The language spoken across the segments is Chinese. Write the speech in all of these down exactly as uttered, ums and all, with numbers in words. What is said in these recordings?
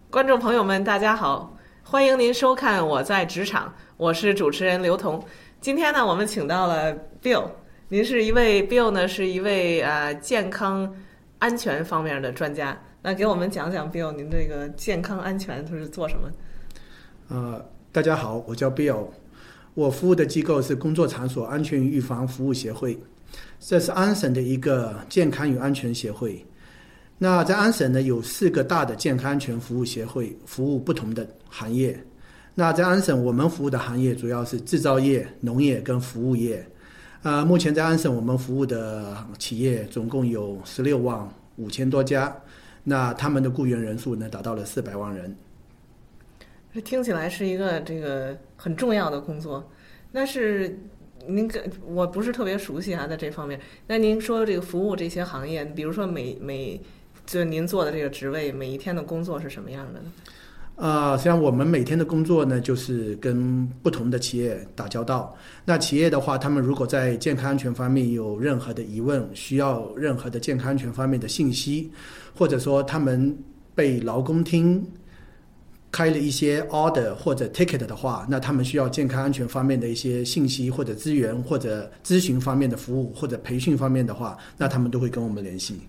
观众朋友们，大家好，欢迎您收看《我在职场》，我是主持人刘彤。今天呢，我们请到了 Bill， 您是一位 Bill 呢是一位呃健康安全方面的专家。那给我们讲讲 Bill， 您这个健康安全是做什么？ 呃，大家好，我叫 Bill， 我服务的机构是工作场所安全与预防服务协会，这是安省的一个健康与安全协会。那在安省呢，有四个大的健康安全服务协会，服务不同的行业。那在安省，我们服务的行业主要是制造业、农业跟服务业。呃，目前在安省，我们服务的企业总共有十六万五千多家，那他们的雇员人数呢，达到了四百万人。 这听起来是一个这个很重要的工作。那是您跟我不是特别熟悉啊，在这方面。那您说这个服务这些行业，比如说每每就您做的这个职位，每一天的工作是什么样的呢？ 呃，实际上我们每天的工作呢，就是跟不同的企业打交道。那企业的话，他们如果在健康安全方面有任何的疑问，需要任何的健康安全方面的信息，或者说他们被劳工厅开了一些 order 或者 ticket 的话，那他们需要健康安全方面的一些信息或者资源或者咨询方面的服务或者培训方面的话，那他们都会跟我们联系。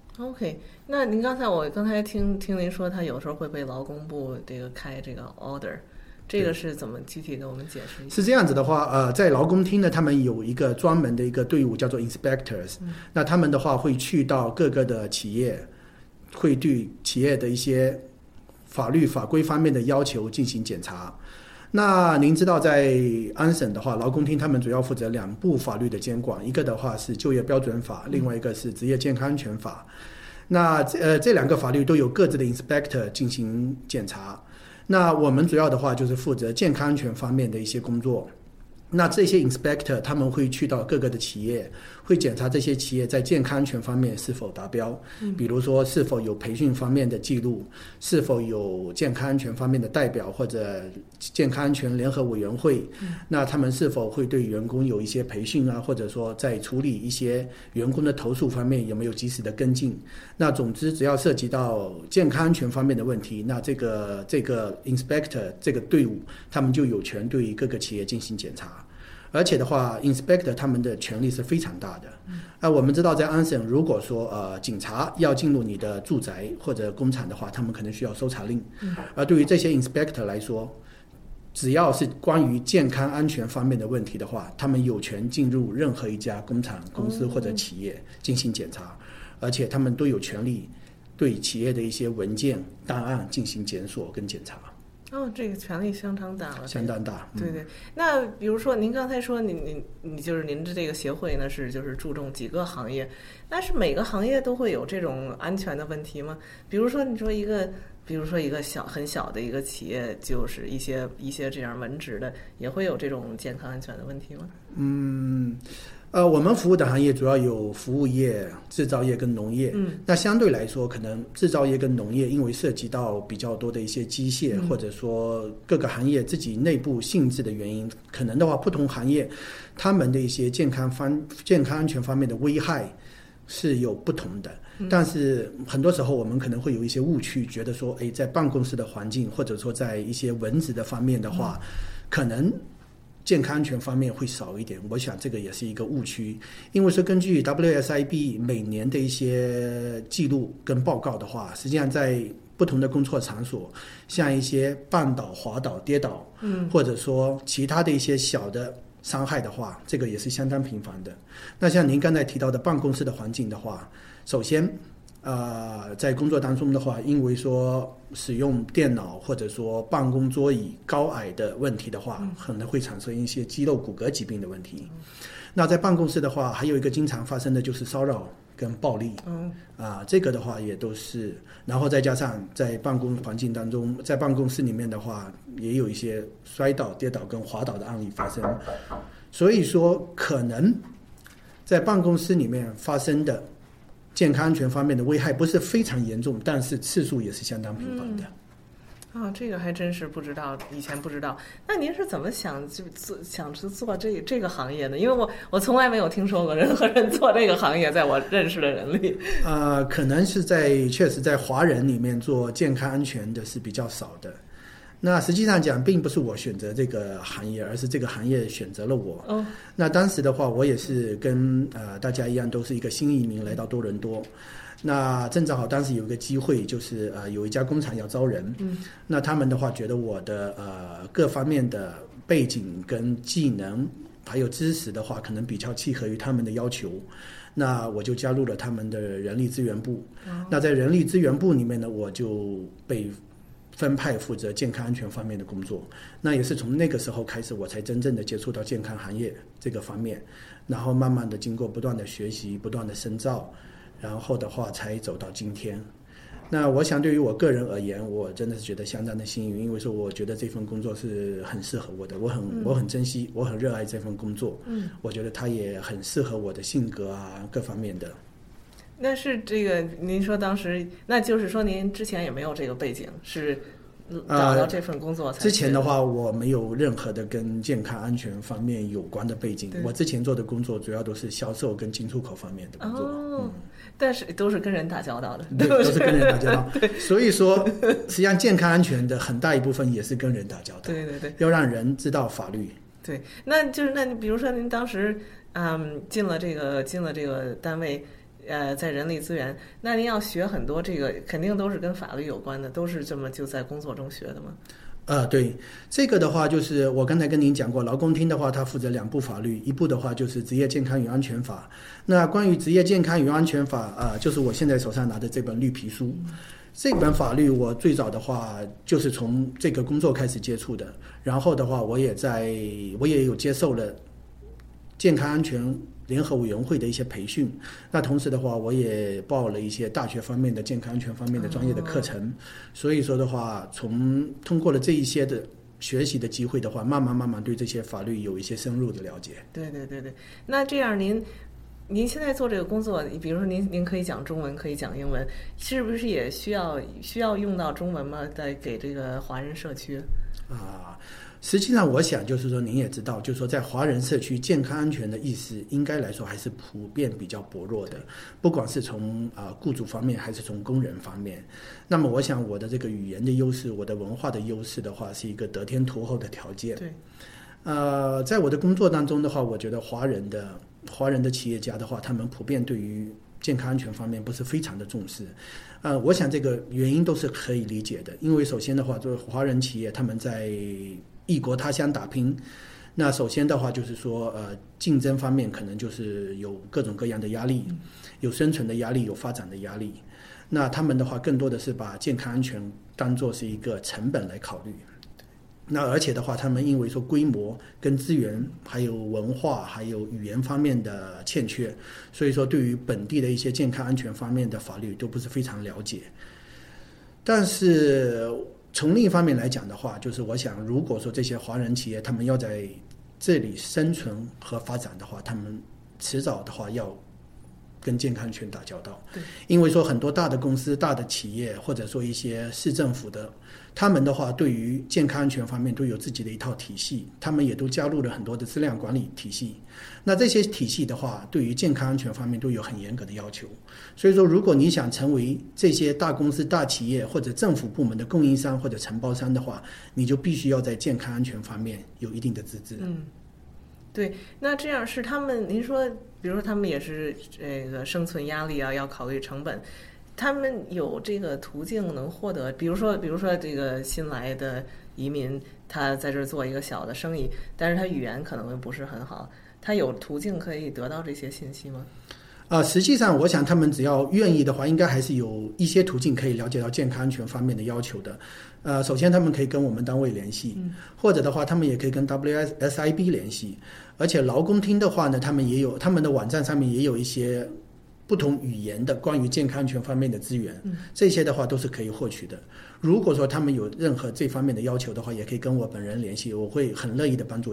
OK， 那您刚才我刚才听听您说，他有时候会被劳工部这个开这个 order， 这个是怎么具体给我们解释一下？ 是这样子的话，呃，在劳工厅呢，他们有一个专门的一个队伍叫做 inspectors，、嗯、那他们的话会去到各个的企业，会对企业的一些法律法规方面的要求进行检查。那您知道，在安省的话，劳工厅他们主要负责两部法律的监管，一个的话是就业标准法，另外一个是职业健康安全法。那呃这两个法律都有各自的 inspector 进行检查。那我们主要的话就是负责健康安全方面的一些工作。那这些 inspector 他们会去到各个的企业，会检查这些企业在健康安全方面是否达标，比如说是否有培训方面的记录，是否有健康安全方面的代表或者健康安全联合委员会，那他们是否会对员工有一些培训啊，或者说在处理一些员工的投诉方面有没有及时的跟进。那总之只要涉及到健康安全方面的问题，那这个这个 inspector 这个队伍他们就有权对各个企业进行检查。而且的话 inspector 他们的权力是非常大的。啊，我们知道在安省，如果说呃警察要进入你的住宅或者工厂的话，他们可能需要搜查令。而对于这些 inspector 来说，只要是关于健康安全方面的问题的话，他们有权进入任何一家工厂、公司或者企业进行检查，而且他们都有权利对企业的一些文件、档案进行检索跟检查。 哦，这个权力相当大了， 相当大。 嗯、对对，那比如说您刚才说您您你就是您的这个协会呢是就是注重几个行业，但是每个行业都会有这种安全的问题吗？比如说你说一个，比如说一个小很小的一个企业，就是一些一些这样文职的，也会有这种健康安全的问题吗？ 嗯。呃，我们服务的行业主要有服务业、制造业跟农业。嗯，那相对来说，可能制造业跟农业因为涉及到比较多的一些机械，嗯、或者说各个行业自己内部性质的原因，可能的话，不同行业他们的一些健康方、健康安全方面的危害是有不同的。嗯、但是很多时候我们可能会有一些误区，觉得说，哎，在办公室的环境，或者说在一些文职的方面的话，嗯、可能健康安全方面会少一点，我想这个也是一个误区。因为是根据 W S I B 每年的一些记录跟报告的话，实际上在不同的工作场所，像一些绊倒、滑倒、跌倒，嗯，或者说其他的一些小的伤害的话，这个也是相当频繁的。那像您刚才提到的办公室的环境的话，首先呃，在工作当中的话，因为说使用电脑或者说办公桌椅高矮的问题的话，可能会产生一些肌肉骨骼疾病的问题。那在办公室的话，还有一个经常发生的就是骚扰跟暴力。嗯，啊，这个的话也都是，然后再加上在办公环境当中，在办公室里面的话，也有一些摔倒、跌倒跟滑倒的案例发生。所以说，可能在办公室里面发生的健康安全方面的危害不是非常严重，但是次数也是相当频繁的。 啊，这个还真是不知道，以前不知道。那您是怎么想就做想去做这这个行业呢？因为我我从来没有听说过任何人做这个行业，在我认识的人里。 呃，可能是在确实在华人里面做健康安全的是比较少的。那实际上讲，并不是我选择这个行业，而是这个行业选择了我。 哦， 那当时的话，我也是跟呃大家一样，都是一个新移民来到多伦多。那正正好当时有一个机会，就是呃有一家工厂要招人， 嗯， 那他们的话觉得我的呃各方面的背景跟技能还有知识的话，可能比较契合于他们的要求，那我就加入了他们的人力资源部。 哦， 那在人力资源部里面呢，我就被分派负责健康安全方面的工作。那也是从那个时候开始，我才真正的接触到健康行业这个方面，然后慢慢的经过不断的学习，不断的深造，然后的话才走到今天。那我想对于我个人而言，我真的是觉得相当的幸运，因为说我觉得这份工作是很适合我的，我很、嗯、我很珍惜，我很热爱这份工作。嗯，我觉得它也很适合我的性格啊各方面的。 那是这个您说当时，那就是说您之前也没有这个背景，是找到这份工作才、呃、 之前的话我没有任何的跟健康安全方面有关的背景，我之前做的工作主要都是销售跟进出口方面的工作。 哦、嗯，但是都是跟人打交道的。 对，都是跟人打交道。所以说实际上健康安全的很大一部分也是跟人打交道。 对对对， 要让人知道法律。 对，那就是那你比如说您当时嗯进了这个进了这个单位，呃，在人力资源，那您要学很多，这个肯定都是跟法律有关的，都是这么就在工作中学的吗？ 呃，对，这个的话就是我刚才跟您讲过，劳工厅的话，它负责两部法律，一部的话就是职业健康与安全法。那关于职业健康与安全法啊、呃，就是我现在手上拿的这本绿皮书。这本法律我最早的话就是从这个工作开始接触的，然后的话我也在我也有接受了健康安全联合委员会的一些培训，那同时的话我也报了一些大学方面的健康安全方面的专业的课程、哦、所以说的话从通过了这一些的学习的机会的话，慢慢慢慢对这些法律有一些深入的了解。 对对对对，那这样您您现在做这个工作，比如说您您可以讲中文，可以讲英文，是不是也需要需要用到中文吗？在给这个华人社区啊？实际上我想就是说您也知道，就是说在华人社区健康安全的意识应该来说还是普遍比较薄弱的，不管是从啊、呃、雇主方面还是从工人方面。那么我想我的这个语言的优势，我的文化的优势的话，是一个得天独厚的条件。 对， 呃，在我的工作当中的话，我觉得华人的华人的企业家的话，他们普遍对于健康安全方面不是非常的重视。呃，我想这个原因都是可以理解的，因为首先的话，就是华人企业他们在异国他乡打拼，那首先的话就是说，呃，竞争方面可能就是有各种各样的压力，有生存的压力，有发展的压力。那他们的话，更多的是把健康安全当作是一个成本来考虑。那而且的话，他们因为说规模跟资源还有文化还有语言方面的欠缺，所以说对于本地的一些健康安全方面的法律都不是非常了解。但是从另一方面来讲的话，就是我想如果说这些华人企业他们要在这里生存和发展的话，他们迟早的话要跟健康安全打交道。 对， 因为说很多大的公司大的企业或者说一些市政府的，他们的话对于健康安全方面都有自己的一套体系，他们也都加入了很多的质量管理体系。那这些体系的话对于健康安全方面都有很严格的要求，所以说如果你想成为这些大公司大企业或者政府部门的供应商或者承包商的话，你就必须要在健康安全方面有一定的资质。 嗯，对，那这样是他们，您说比如说他们也是这个生存压力啊，要考虑成本，他们有这个途径能获得，比如说比如说这个新来的移民，他在这儿做一个小的生意，但是他语言可能不是很好，他有途径可以得到这些信息吗？ 呃，实际上我想他们只要愿意的话，应该还是有一些途径可以了解到健康安全方面的要求的。呃，首先他们可以跟我们单位联系，嗯、或者的话他们也可以跟 W S I B 联系，而且劳工厅的话呢，他们也有他们的网站上面也有一些不同语言的关于健康安全方面的资源，嗯、这些的话都是可以获取的。如果说他们有任何这方面的要求的话，也可以跟我本人联系，我会很乐意的帮助他们。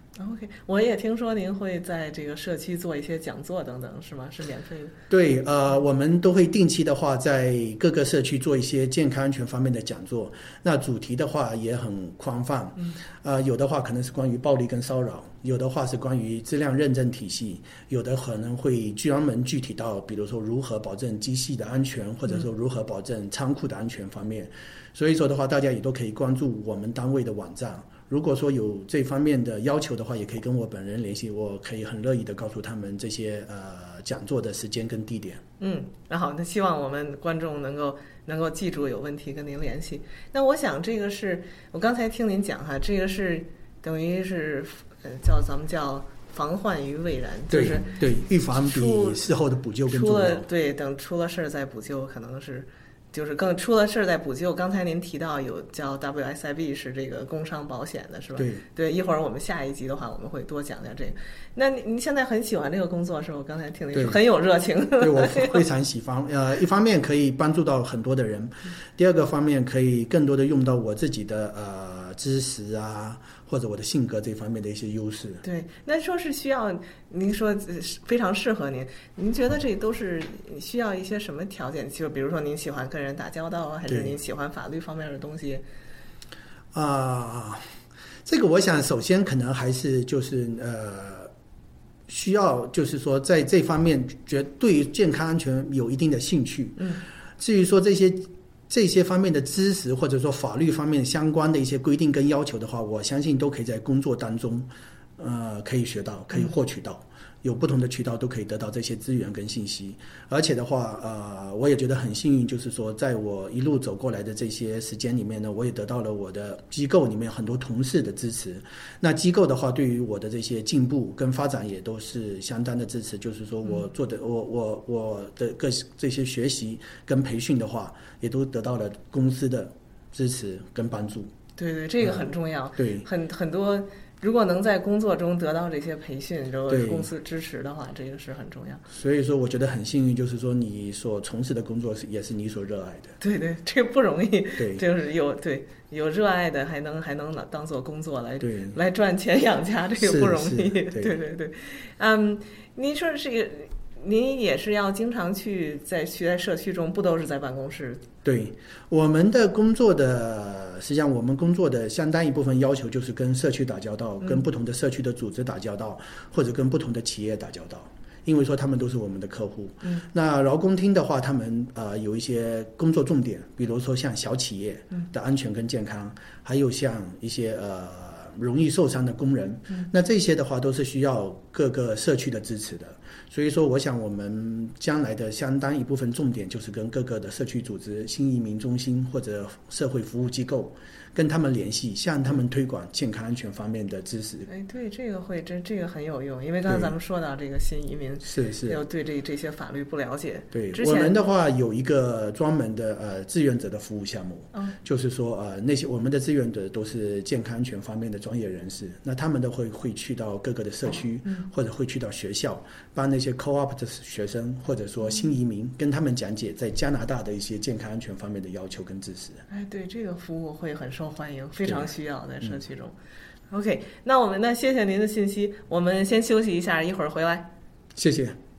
OK， 我也听说您会在这个社区做一些讲座等等，是吗？是免费的？ 对，呃，我们都会定期的话在各个社区做一些健康安全方面的讲座。那主题的话也很宽泛， 嗯， 呃，有的话可能是关于暴力跟骚扰，有的话是关于质量认证体系，有的可能会专门具体到，比如说如何保证机器的安全，或者说如何保证仓库的安全方面。所以说的话，大家也都可以关注我们单位的网站。如果说有这方面的要求的话，也可以跟我本人联系，我可以很乐意的告诉他们这些呃讲座的时间跟地点。 嗯，那好，那希望我们观众能够能够记住，有问题跟您联系。那我想这个是我刚才听您讲哈，这个是等于是呃叫咱们叫防患于未然， 对， 就是对，预防比事后的补救更重要。 出了对，等出了事儿再补救，可能是。就是更出了事儿再补救。刚才您提到有叫 W S I B 是这个工伤保险的，是吧？ 对对，一会儿我们下一集的话，我们会多讲讲这个。那您现在很喜欢这个工作是吧？我刚才听您说很有热情。 对，我非常喜欢。呃，一方面可以帮助到很多的人，第二个方面可以更多的用到我自己的呃知识啊，或者我的性格这方面的一些优势。 对，那说是需要您说非常适合您，您觉得这都是需要一些什么条件？就比如说您喜欢跟人打交道啊，还是您喜欢法律方面的东西？ 啊、呃，这个我想首先可能还是就是呃，需要就是说在这方面觉对于健康安全有一定的兴趣。 嗯， 至于说这些。这些方面的知识或者说法律方面相关的一些规定跟要求的话，我相信都可以在工作当中呃可以学到，可以获取到，有不同的渠道都可以得到这些资源跟信息。而且的话呃我也觉得很幸运，就是说在我一路走过来的这些时间里面呢，我也得到了我的机构里面很多同事的支持。那机构的话对于我的这些进步跟发展也都是相当的支持，就是说我做的我我我的各这些学习跟培训的话也都得到了公司的支持跟帮助。 对对，这个很重要。 嗯、对， 很很多，如果能在工作中得到这些培训，如果公司支持的话，这个是很重要。 所以说，我觉得很幸运，就是说你所从事的工作是也是你所热爱的。 对对，这个不容易。 对， 就是有对有热爱的，还能还能当做工作来对来赚钱养家，这个不容易。 对对对对，嗯，您说这个。您也是要经常去在去在社区中，不都是在办公室？ 对，我们的工作的实际上我们工作的相当一部分要求就是跟社区打交道， 嗯、 跟不同的社区的组织打交道，或者跟不同的企业打交道。因为说他们都是我们的客户。 嗯， 那劳工厅的话，他们呃有一些工作重点，比如说像小企业的安全跟健康，嗯、还有像一些呃容易受伤的工人， 嗯、 那这些的话都是需要各个社区的支持的。所以说，我想我们将来的相当一部分重点就是跟各个的社区组织、新移民中心或者社会服务机构，跟他们联系，向他们推广健康安全方面的知识。 哎，对，这个会真这个很有用，因为刚才咱们说到这个新移民是是要对这这些法律不了解。 对，我们的话有一个专门的呃志愿者的服务项目， 嗯， 就是说呃那些我们的志愿者都是健康安全方面的专业人士，那他们都会会去到各个的社区， 嗯、 或者会去到学校，帮那些 co-op 的学生或者说新移民，跟他们讲解在加拿大的一些健康安全方面的要求跟知识。 哎，对，这个服务会很受欢迎，非常需要在社区中。嗯、OK， 那我们呢，谢谢您的信息，我们先休息一下，一会儿回来。 谢谢。